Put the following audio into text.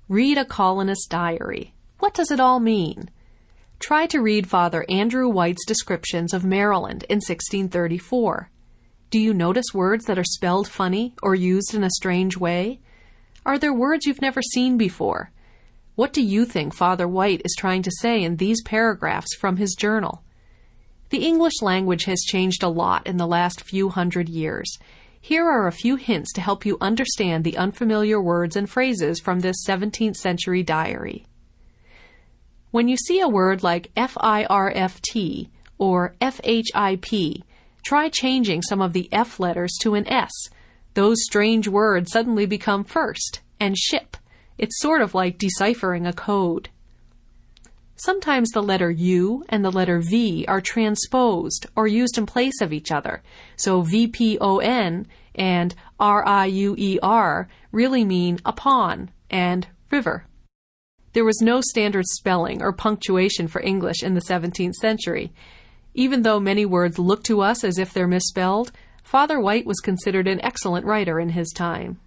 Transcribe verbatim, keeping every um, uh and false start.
Read a colonist's diary. What does it all mean? Try to read Father Andrew White's descriptions of Maryland in sixteen thirty-four. Do you notice words that are spelled funny or used in a strange way? Are there words you've never seen before? What do you think Father White is trying to say in these paragraphs from his journal? The English language has changed a lot in the last few hundred years. Here are a few hints to help you understand the unfamiliar words and phrases from this seventeenth century diary. When you see a word like F I R F T or F H I P, try changing some of the F letters to an S. Those strange words suddenly become first, and ship. It's sort of like deciphering a code. Sometimes the letter U and the letter V are transposed or used in place of each other, so V P O N and R I U E R really mean upon and river. There was no standard spelling or punctuation for English in the seventeenth century. Even though many words look to us as if they're misspelled, Father White was considered an excellent writer in his time.